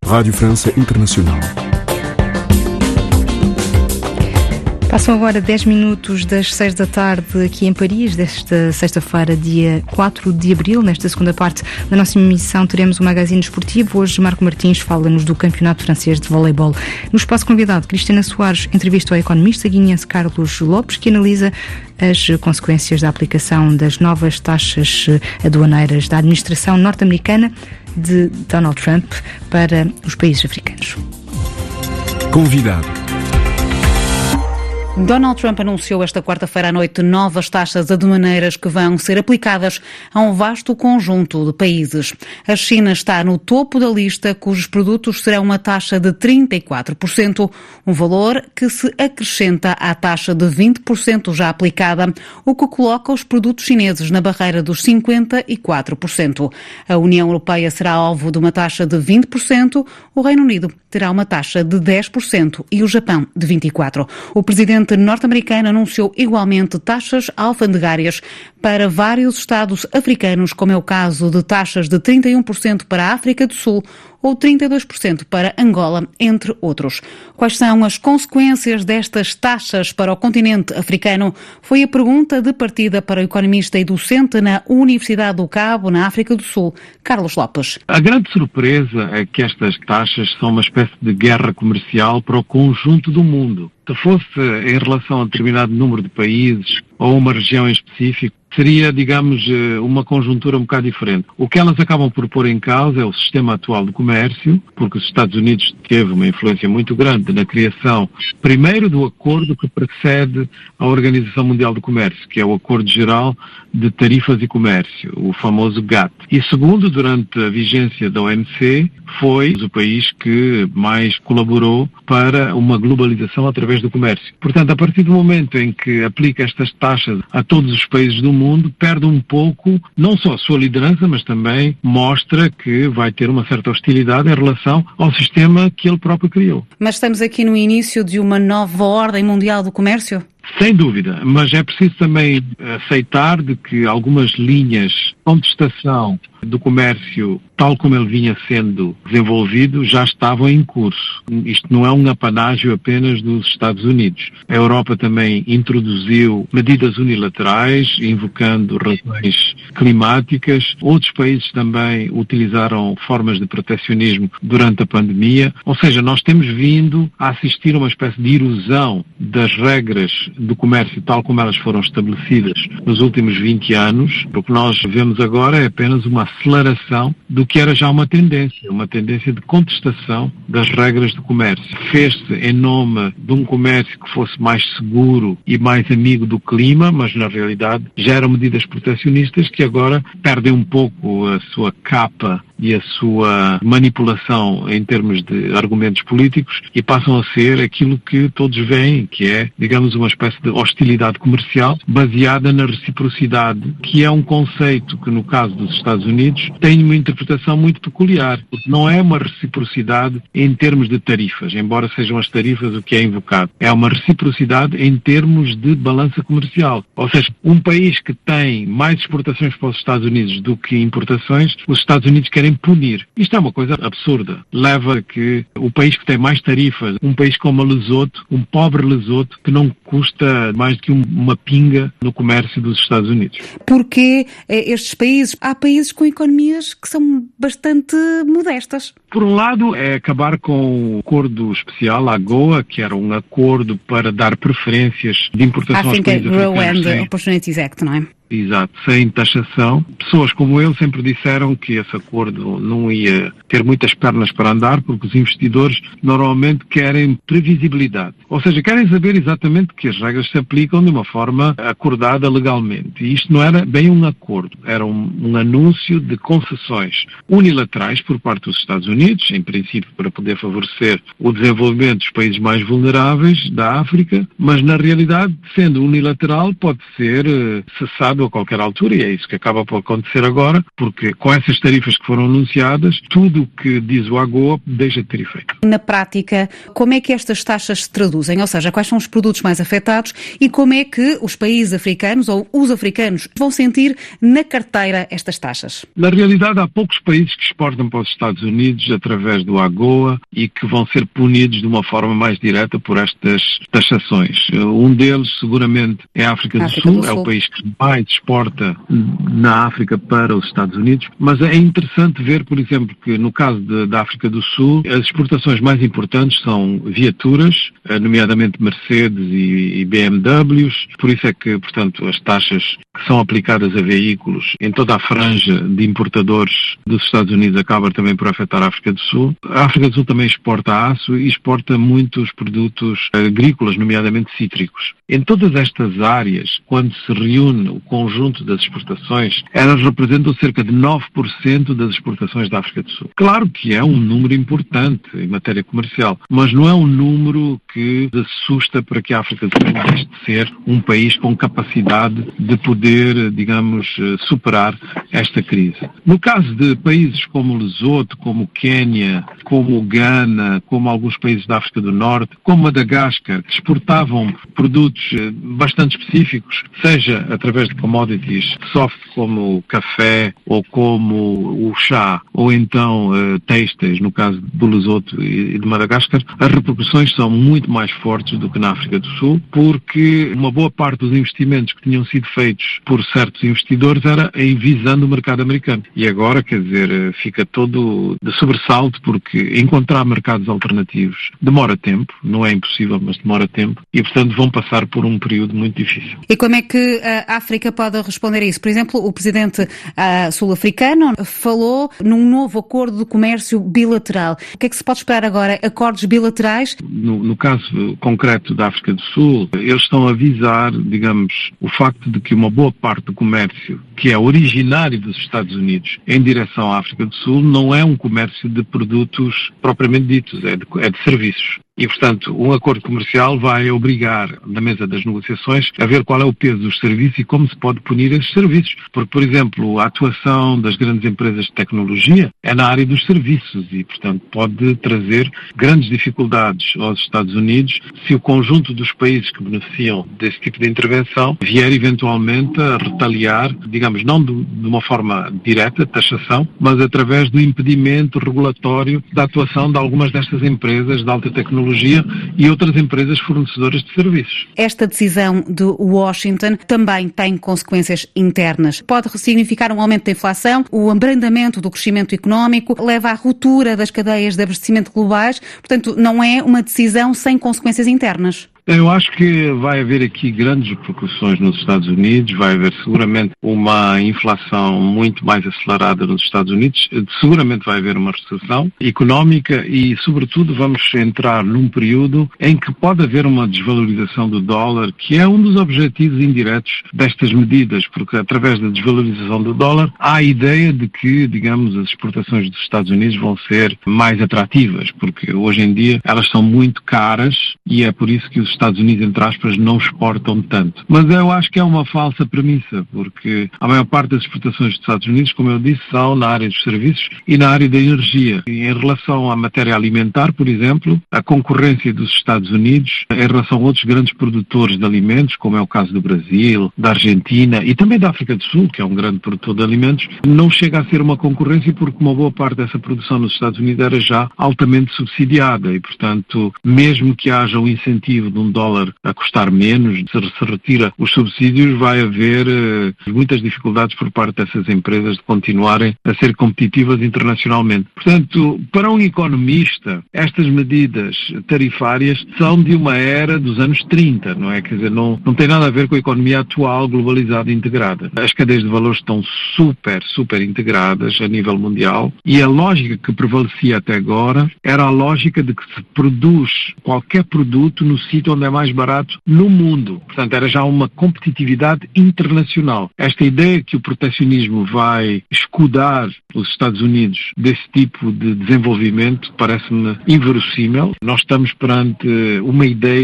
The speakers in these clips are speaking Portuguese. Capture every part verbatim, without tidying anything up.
Rádio França Internacional. Passam agora dez minutos das seis da tarde aqui em Paris, desta sexta-feira, dia quatro de abril. Nesta segunda parte da nossa emissão teremos o magazine desportivo. Hoje Marco Martins fala-nos do Campeonato Francês de Voleibol. No espaço convidado, Cristina Soares entrevistou a economista guineense Carlos Lopes, que analisa as consequências da aplicação das novas taxas aduaneiras da administração norte-americana de Donald Trump para os países africanos. Convidado. Donald Trump anunciou esta quarta-feira à noite novas taxas aduaneiras que vão ser aplicadas a um vasto conjunto de países. A China está no topo da lista, cujos produtos serão uma taxa de trinta e quatro por cento, um valor que se acrescenta à taxa de vinte por cento já aplicada, o que coloca os produtos chineses na barreira dos cinquenta e quatro por cento. A União Europeia será alvo de uma taxa de vinte por cento, o Reino Unido terá uma taxa de dez por cento e o Japão de vinte e quatro por cento. O presidente norte-americano anunciou igualmente taxas alfandegárias para vários estados africanos, como é o caso de taxas de trinta e um por cento para a África do Sul ou trinta e dois por cento para Angola, entre outros. Quais são as consequências destas taxas para o continente africano? Foi a pergunta de partida para o economista e docente na Universidade do Cabo, na África do Sul, Carlos Lopes. A grande surpresa é que estas taxas são uma espécie de guerra comercial para o conjunto do mundo. Se fosse em relação a determinado número de países ou uma região em específico, seria, digamos, uma conjuntura um bocado diferente. O que elas acabam por pôr em causa é o sistema atual de comércio, porque os Estados Unidos teve uma influência muito grande na criação, primeiro, do acordo que precede a Organização Mundial do Comércio, que é o Acordo Geral de Tarifas e Comércio, o famoso GATT. E segundo, durante a vigência da O M C, foi o país que mais colaborou para uma globalização através do comércio. Portanto, a partir do momento em que aplica estas taxas a todos os países do mundo, perde um pouco, não só a sua liderança, mas também mostra que vai ter uma certa hostilidade em relação ao sistema que ele próprio criou. Mas estamos aqui no início de uma nova ordem mundial do comércio? Sem dúvida, mas é preciso também aceitar de que algumas linhas de contestação do comércio, tal como ele vinha sendo desenvolvido, já estavam em curso. Isto não é um apanágio apenas dos Estados Unidos. A Europa também introduziu medidas unilaterais, invocando razões climáticas. Outros países também utilizaram formas de protecionismo durante a pandemia. Ou seja, nós temos vindo a assistir a uma espécie de erosão das regras do comércio tal como elas foram estabelecidas nos últimos vinte anos. O que nós vemos agora é apenas uma aceleração do que era já uma tendência, uma tendência de contestação das regras do comércio. Fez-se em nome de um comércio que fosse mais seguro e mais amigo do clima, mas na realidade já eram medidas protecionistas que agora perdem um pouco a sua capa e a sua manipulação em termos de argumentos políticos e passam a ser aquilo que todos veem, que é, digamos, uma espécie de hostilidade comercial baseada na reciprocidade, que é um conceito que, no caso dos Estados Unidos, tem uma interpretação muito peculiar, porque não é uma reciprocidade em termos de tarifas, embora sejam as tarifas o que é invocado. É uma reciprocidade em termos de balança comercial. Ou seja, um país que tem mais exportações para os Estados Unidos do que importações, os Estados Unidos querem punir. Isto é uma coisa absurda. Leva a que o país que tem mais tarifas, um país como Lesoto, um pobre Lesoto, que não custa mais do que um, uma pinga no comércio dos Estados Unidos. Porque estes países, há países com economias que são bastante modestas. Por um lado, é acabar com o acordo especial, a AGOA, que era um acordo para dar preferências de importação aos países africanos. I think Rwanda Opportunities Act, não é? Exato, sem taxação. Pessoas como ele sempre disseram que esse acordo não ia ter muitas pernas para andar, porque os investidores normalmente querem previsibilidade. Ou seja, querem saber exatamente que as regras se aplicam de uma forma acordada legalmente. E isto não era bem um acordo, era um, um anúncio de concessões unilaterais por parte dos Estados Unidos, em princípio para poder favorecer o desenvolvimento dos países mais vulneráveis da África, mas na realidade, sendo unilateral, pode ser uh, cessado lado a qualquer altura, e é isso que acaba por acontecer agora, porque com essas tarifas que foram anunciadas, tudo o que diz o AGOA deixa de ter efeito. Na prática, como é que estas taxas se traduzem? Ou seja, quais são os produtos mais afetados e como é que os países africanos ou os africanos vão sentir na carteira estas taxas? Na realidade, há poucos países que exportam para os Estados Unidos através do AGOA e que vão ser punidos de uma forma mais direta por estas taxações. Um deles, seguramente, é a África do, África Sul, do Sul, é o país que mais exporta na África para os Estados Unidos, mas é interessante ver, por exemplo, que no caso de, da África do Sul, as exportações mais importantes são viaturas, nomeadamente Mercedes e, e B M Ws, por isso é que, portanto, as taxas que são aplicadas a veículos em toda a franja de importadores dos Estados Unidos acabam também por afetar a África do Sul. A África do Sul também exporta aço e exporta muitos produtos agrícolas, nomeadamente cítricos. Em todas estas áreas, quando se reúne o conjunto das exportações, elas representam cerca de nove por cento das exportações da África do Sul. Claro que é um número importante em matéria comercial, mas não é um número que assusta para que a África do Sul deixe de ser um país com capacidade de poder, digamos, superar esta crise. No caso de países como o Lesoto, como o Quênia, como o Ghana, como alguns países da África do Norte, como Madagascar, que exportavam produtos bastante específicos, seja através de commodities soft como o café ou como o chá, ou então uh, têxteis, no caso do Lesoto e de Madagascar, as repercussões são muito mais fortes do que na África do Sul, porque uma boa parte dos investimentos que tinham sido feitos por certos investidores era em visando o mercado americano. E agora, quer dizer, fica todo de sobressalto, porque encontrar mercados alternativos demora tempo, não é impossível, mas demora tempo, e portanto vão passar por um período muito difícil. E como é que a África pode responder a isso? Por exemplo, o presidente uh, sul-africano falou num novo acordo de comércio bilateral. O que é que se pode esperar agora? Acordos bilaterais? No, no caso concreto da África do Sul, eles estão a avisar, digamos, o facto de que uma boa parte do comércio, que é originário dos Estados Unidos, em direção à África do Sul, não é um comércio de produtos propriamente ditos, é de, é de serviços. E, portanto, um acordo comercial vai obrigar, na mesa das negociações, a ver qual é o peso dos serviços e como se pode punir esses serviços. Porque, por exemplo, a atuação das grandes empresas de tecnologia é na área dos serviços e, portanto, pode trazer grandes dificuldades aos Estados Unidos se o conjunto dos países que beneficiam desse tipo de intervenção vier eventualmente a retaliar, digamos, não de, de uma forma direta, taxação, mas através do impedimento regulatório da atuação de algumas destas empresas de alta tecnologia e outras empresas fornecedoras de serviços. Esta decisão de Washington também tem consequências internas. Pode significar um aumento da inflação, o abrandamento do crescimento económico, leva à ruptura das cadeias de abastecimento globais, portanto, não é uma decisão sem consequências internas. Eu acho que vai haver aqui grandes repercussões nos Estados Unidos, vai haver seguramente uma inflação muito mais acelerada nos Estados Unidos, seguramente vai haver uma recessão económica e, sobretudo, vamos entrar num período em que pode haver uma desvalorização do dólar, que é um dos objetivos indiretos destas medidas, porque através da desvalorização do dólar há a ideia de que, digamos, as exportações dos Estados Unidos vão ser mais atrativas, porque hoje em dia elas são muito caras e é por isso que os Estados Unidos, entre aspas, não exportam tanto. Mas eu acho que é uma falsa premissa, porque a maior parte das exportações dos Estados Unidos, como eu disse, são na área dos serviços e na área da energia. E em relação à matéria alimentar, por exemplo, a concorrência dos Estados Unidos em relação a outros grandes produtores de alimentos, como é o caso do Brasil, da Argentina e também da África do Sul, que é um grande produtor de alimentos, não chega a ser uma concorrência porque uma boa parte dessa produção nos Estados Unidos era já altamente subsidiada e, portanto, mesmo que haja um incentivo de um dólar a custar menos, se se retira os subsídios, vai haver uh, muitas dificuldades por parte dessas empresas de continuarem a ser competitivas internacionalmente. Portanto, para um economista, estas medidas tarifárias são de uma era dos anos trinta, não é? Quer dizer, não, não tem nada a ver com a economia atual, globalizada e integrada. As cadeias de valor estão super, super integradas a nível mundial e a lógica que prevalecia até agora era a lógica de que se produz qualquer produto no sítio onde é mais barato no mundo. Portanto, era já uma competitividade internacional. Esta ideia que o protecionismo vai escudar os Estados Unidos desse tipo de desenvolvimento parece-me inverossímil. Nós estamos perante uma ideia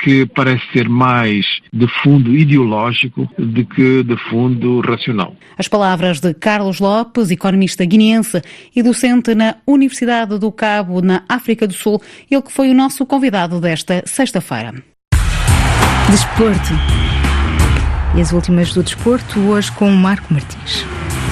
que parece ser mais de fundo ideológico do que de fundo racional. As palavras de Carlos Lopes, economista guineense e docente na Universidade do Cabo, na África do Sul, ele que foi o nosso convidado desta sexta-feira. Desporto. E as últimas do desporto, hoje com o Marco Martins.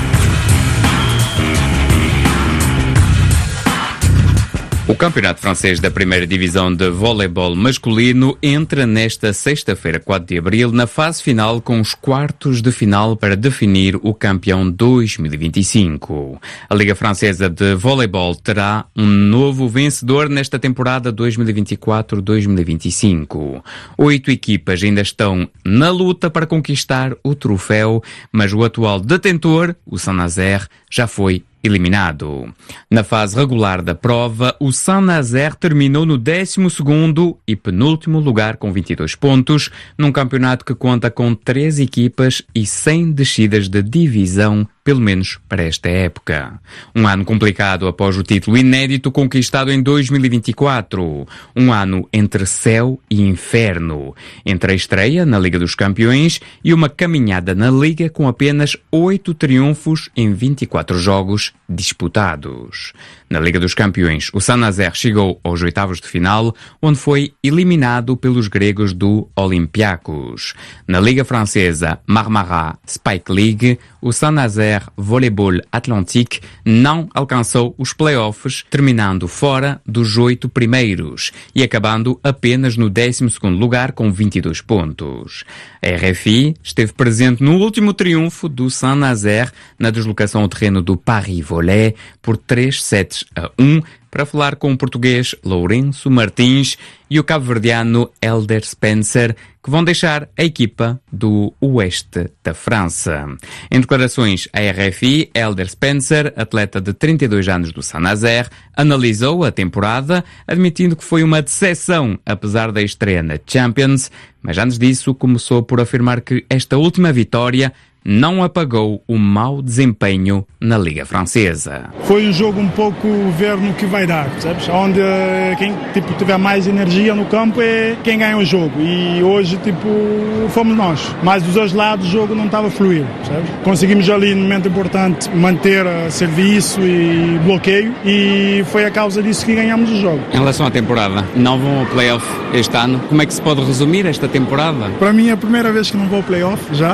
O Campeonato Francês da Primeira Divisão de Voleibol Masculino entra nesta sexta-feira, quatro de abril, na fase final com os quartos de final para definir o campeão dois mil e vinte e cinco. A Liga Francesa de Voleibol terá um novo vencedor nesta temporada dois mil e vinte e quatro dois mil e vinte e cinco. Oito equipas ainda estão na luta para conquistar o troféu, mas o atual detentor, o Saint-Nazaire, já foi eliminado. Na fase regular da prova, o Saint-Nazaire terminou no décimo segundo e penúltimo lugar com vinte e dois pontos, num campeonato que conta com três equipas e cem descidas de divisão, pelo menos para esta época. Um ano complicado após o título inédito conquistado em dois mil e vinte e quatro. Um ano entre céu e inferno. Entre a estreia na Liga dos Campeões e uma caminhada na Liga com apenas oito triunfos em vinte e quatro jogos disputados. Na Liga dos Campeões, o Saint-Nazaire chegou aos oitavos de final, onde foi eliminado pelos gregos do Olympiacos. Na Liga Francesa Marmara Spike League, o Saint-Nazaire Voleibol Atlantique não alcançou os play-offs, terminando fora dos oito primeiros e acabando apenas no décimo segundo lugar com vinte e dois pontos. A R F I esteve presente no último triunfo do Saint-Nazaire na deslocação ao terreno do Paris Volley por três sets a um, para falar com o português Lourenço Martins e o cabo-verdiano Elder Spencer, que vão deixar a equipa do oeste da França. Em declarações à R F I, Elder Spencer, atleta de trinta e dois anos do Saint-Nazaire, analisou a temporada, admitindo que foi uma decepção, apesar da estreia na Champions, mas antes disso começou por afirmar que esta última vitória não apagou o mau desempenho na Liga Francesa. Foi um jogo um pouco ver no que vai dar, sabes? Onde quem tipo, tiver mais energia no campo é quem ganha o jogo. E hoje, tipo, fomos nós. Mas dos dois lados o jogo não estava a fluir, sabes? Conseguimos ali, no momento importante, manter serviço e bloqueio e foi a causa disso que ganhamos o jogo. Em relação à temporada, não vão ao play-off este ano. Como é que se pode resumir esta temporada? Para mim é a primeira vez que não vou ao play-off já.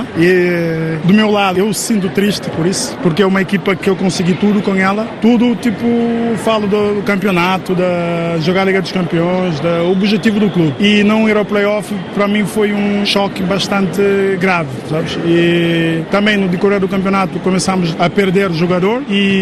E do meu lado, eu sinto triste por isso, porque é uma equipa que eu consegui tudo com ela. Tudo, tipo, falo do campeonato, da jogar a Liga dos Campeões, do objetivo do clube. E não ir ao play-off, para mim, foi um choque bastante grave, sabes? E também no decorrer do campeonato começamos a perder jogador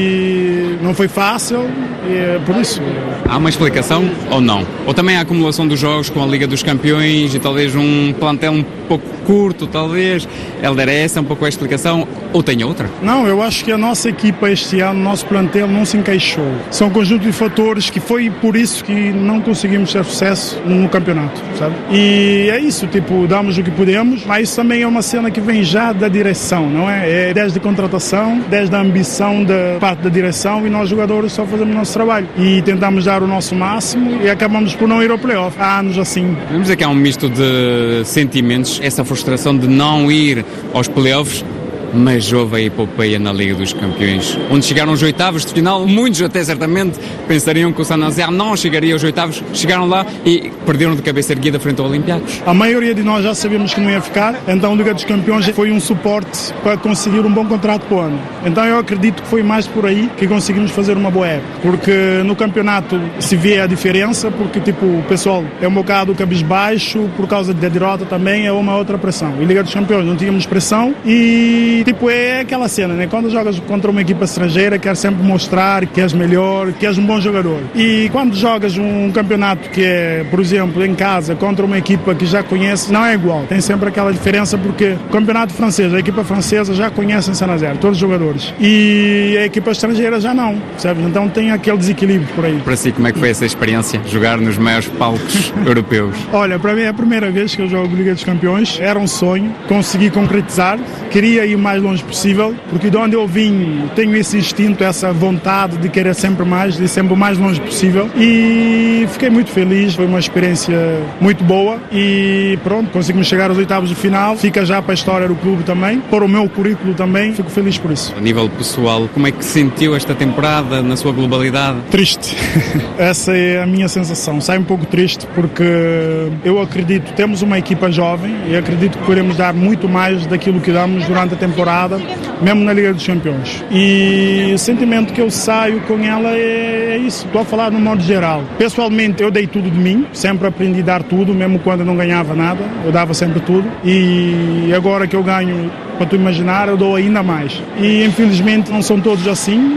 e não foi fácil, e é por isso. Há uma explicação ou não? Ou também a acumulação dos jogos com a Liga dos Campeões e talvez um plantel um pouco curto, talvez? Helder, é essa um pouco a explicação ou tem outra? Não, eu acho que a nossa equipa este ano, o nosso plantel não se encaixou. São um conjunto de fatores que foi por isso que não conseguimos ter sucesso no campeonato, sabe? E é isso, tipo, damos o que podemos, mas isso também é uma cena que vem já da direção, não é? É desde a contratação, desde a ambição da parte da direção e nós jogadores só fazemos o nosso trabalho e tentamos dar o nosso máximo e acabamos por não ir ao play-off. Há anos assim. Vamos dizer que há um misto de sentimentos, essa frustração de não ir aos playoffs, mas houve a epopeia na Liga dos Campeões, onde chegaram os oitavos de final. Muitos até certamente pensariam que o Saint-Nazaire não chegaria aos oitavos, chegaram lá e perderam de cabeça erguida frente ao Olympiacos. A maioria de nós já sabíamos que não ia ficar, então a Liga dos Campeões foi um suporte para conseguir um bom contrato para o ano. Então eu acredito que foi mais por aí que conseguimos fazer uma boa época, porque no campeonato se vê a diferença, porque tipo, o pessoal é um bocado cabisbaixo, por causa da derrota também é uma outra pressão. E Liga dos Campeões não tínhamos pressão e tipo, é aquela cena, né? Quando jogas contra uma equipa estrangeira, quer sempre mostrar que és melhor, que és um bom jogador. E quando jogas um campeonato que é, por exemplo, em casa, contra uma equipa que já conhece, não é igual. Tem sempre aquela diferença, porque o campeonato francês, a equipa francesa já conhece em Saint-Nazaire, todos os jogadores. E a equipa estrangeira já não, percebes? Então tem aquele desequilíbrio por aí. Para si, como é que foi essa experiência, jogar nos maiores palcos europeus? Olha, para mim é a primeira vez que eu jogo Liga dos Campeões. Era um sonho, consegui concretizar. Queria ir mais mais longe possível, porque de onde eu vim tenho esse instinto, essa vontade de querer sempre mais, de ir sempre o mais longe possível, e fiquei muito feliz, foi uma experiência muito boa e pronto, conseguimos chegar aos oitavos de final, fica já para a história do clube também, para o meu currículo também, fico feliz por isso. A nível pessoal, como é que sentiu esta temporada na sua globalidade? Triste, essa é a minha sensação, sai um pouco triste porque eu acredito, temos uma equipa jovem e acredito que podemos dar muito mais daquilo que damos durante a temporada, mesmo na Liga dos Campeões. E o sentimento que eu saio com ela é, é isso, estou a falar no modo geral. Pessoalmente eu dei tudo de mim, sempre aprendi a dar tudo, mesmo quando eu não ganhava nada, eu dava sempre tudo. E agora que eu ganho, para tu imaginar, eu dou ainda mais. E infelizmente não são todos assim.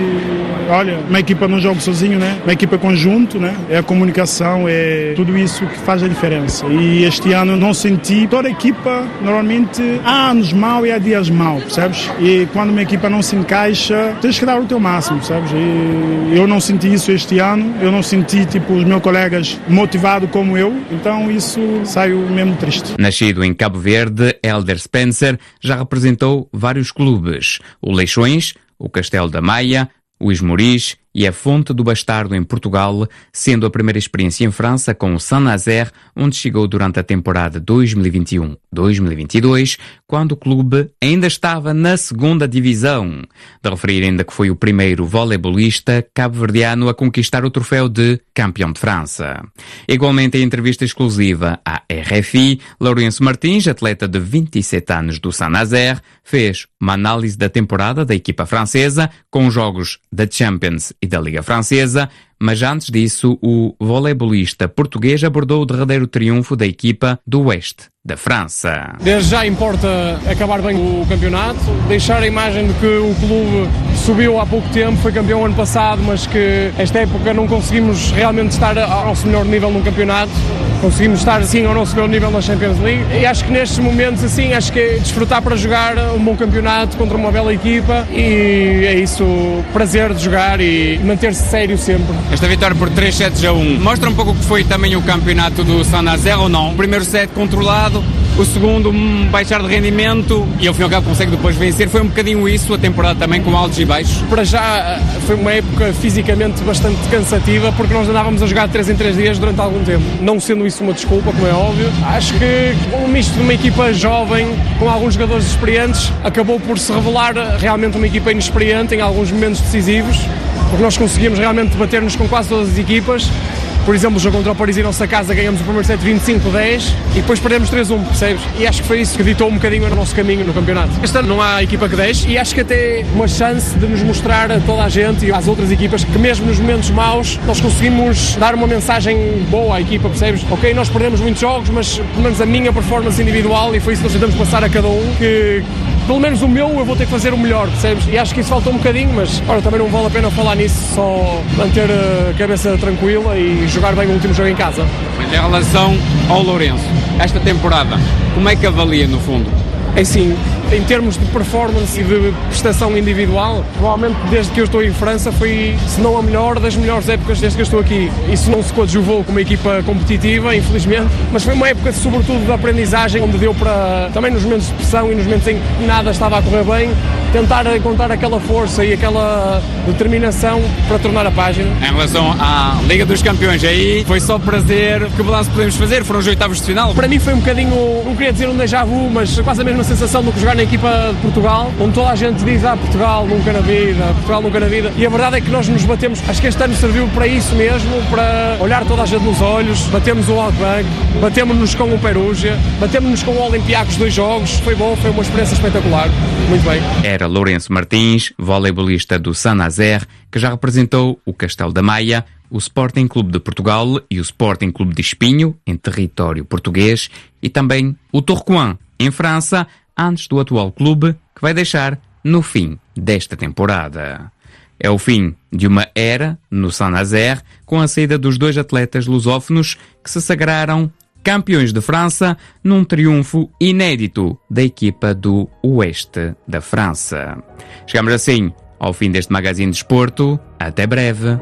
E olha, uma equipa não joga sozinho, né? Uma equipa é conjunto, né? É a comunicação, é tudo isso que faz a diferença. E este ano não senti, toda a equipa, normalmente há anos mau e há dias mau, percebes? E quando uma equipa não se encaixa, tens que dar o teu máximo, percebes? E eu não senti isso este ano, eu não senti tipo os meus colegas motivados como eu, então isso saiu mesmo triste. Nascido em Cabo Verde, Helder Spencer já representou vários clubes, o Leixões, o Castelo da Maia, o Esmoriz e a Fonte do Bastardo em Portugal, sendo a primeira experiência em França com o Saint-Nazaire, onde chegou durante a temporada dois mil e vinte e um dois mil e vinte e dois, quando o clube ainda estava na segunda divisão. De referir ainda que foi o primeiro voleibolista cabo-verdiano a conquistar o troféu de campeão de França. Igualmente em entrevista exclusiva à R F I, Lourenço Martins, atleta de vinte e sete anos do Saint-Nazaire, fez uma análise da temporada da equipa francesa com os jogos da Champions e da Liga Francesa, mas antes disso o voleibolista português abordou o derradeiro triunfo da equipa do Oeste da França. Desde já importa acabar bem o campeonato, deixar a imagem de que o clube subiu há pouco tempo, foi campeão ano passado, mas que esta época não conseguimos realmente estar ao nosso melhor nível num campeonato. Conseguimos estar sim ao nosso melhor nível na Champions League e acho que nestes momentos assim, acho que é desfrutar para jogar um bom campeonato contra uma bela equipa e é isso, prazer de jogar e manter-se sério sempre. Esta vitória por três sets a um mostra um pouco o que foi também o campeonato do Saint-Nazaire ou não? O primeiro set controlado, o segundo um baixar de rendimento e ao fim e ao cabo consegue depois vencer. Foi um bocadinho isso a temporada também com altos e baixos? Para já foi uma época fisicamente bastante cansativa porque nós andávamos a jogar de três em três dias durante algum tempo. Não sendo isso uma desculpa, como é óbvio, acho que um misto de uma equipa jovem com alguns jogadores experientes acabou por se revelar realmente uma equipa inexperiente em alguns momentos decisivos, porque nós conseguimos realmente bater-nos com quase todas as equipas. Por exemplo, o jogo contra o Paris em nossa casa ganhamos o primeiro set vinte e cinco a dez e depois perdemos três a um, percebes? E acho que foi isso que ditou um bocadinho o nosso caminho no campeonato. Este ano não há equipa que deixe e acho que até uma chance de nos mostrar a toda a gente e às outras equipas que mesmo nos momentos maus nós conseguimos dar uma mensagem boa à equipa, percebes? Ok, nós perdemos muitos jogos, mas pelo menos a minha performance individual e foi isso que nós tentamos passar a cada um, que pelo menos o meu eu vou ter que fazer o melhor, percebes? E acho que isso faltou um bocadinho, mas ora, também não vale a pena falar nisso, só manter a cabeça tranquila e jogar bem o último jogo em casa. Mas em relação ao Lourenço, esta temporada, como é que avalia no fundo? É sim, em termos de performance e de prestação individual, provavelmente desde que eu estou em França foi, se não a melhor, das melhores épocas desde que eu estou aqui. Isso não se coadjuvou com uma equipa competitiva, infelizmente, mas foi uma época sobretudo de aprendizagem, onde deu para, também nos momentos de pressão e nos momentos em que nada estava a correr bem, tentar encontrar aquela força e aquela determinação para tornar a página. Em relação à Liga dos Campeões, aí foi só prazer. Que balanço podemos fazer? Foram os oitavos de final? Para mim foi um bocadinho, não queria dizer um déjà vu, mas quase a mesma sensação do que jogar na equipa de Portugal, onde toda a gente diz, ah, Portugal nunca na vida, Portugal nunca na vida, e a verdade é que nós nos batemos, acho que este ano serviu para isso mesmo, para olhar toda a gente nos olhos, batemos o Alkmaar, batemos-nos com o Perugia, batemos-nos com o Olympiacos dois jogos, foi bom, foi uma experiência espetacular, muito bem. Era Lourenço Martins, voleibolista do Saint-Nazaire, que já representou o Castelo da Maia, o Sporting Clube de Portugal e o Sporting Clube de Espinho, em território português, e também o Tourcoing, em França, antes do atual clube, que vai deixar no fim desta temporada. É o fim de uma era no Saint-Nazaire, com a saída dos dois atletas lusófonos que se sagraram campeões de França num triunfo inédito da equipa do Oeste da França. Chegamos assim ao fim deste Magazine de Desporto. Até breve.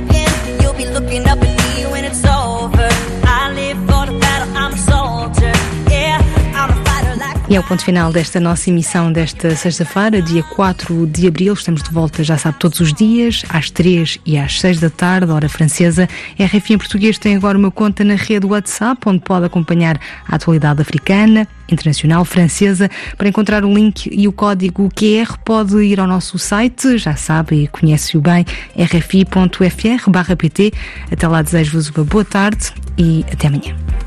I'm a champion, you'll be looking up at me when it's over. I live for the battle, I'm a soldier. E é o ponto final desta nossa emissão desta sexta-feira, dia quatro de abril. Estamos de volta, já sabe, todos os dias, às três e às seis da tarde, hora francesa. A R F I em português tem agora uma conta na rede WhatsApp, onde pode acompanhar a atualidade africana, internacional, francesa. Para encontrar o link e o código Q R, pode ir ao nosso site, já sabe e conhece-o bem, r f i ponto f r barra p t. Até lá, desejo-vos uma boa tarde e até amanhã.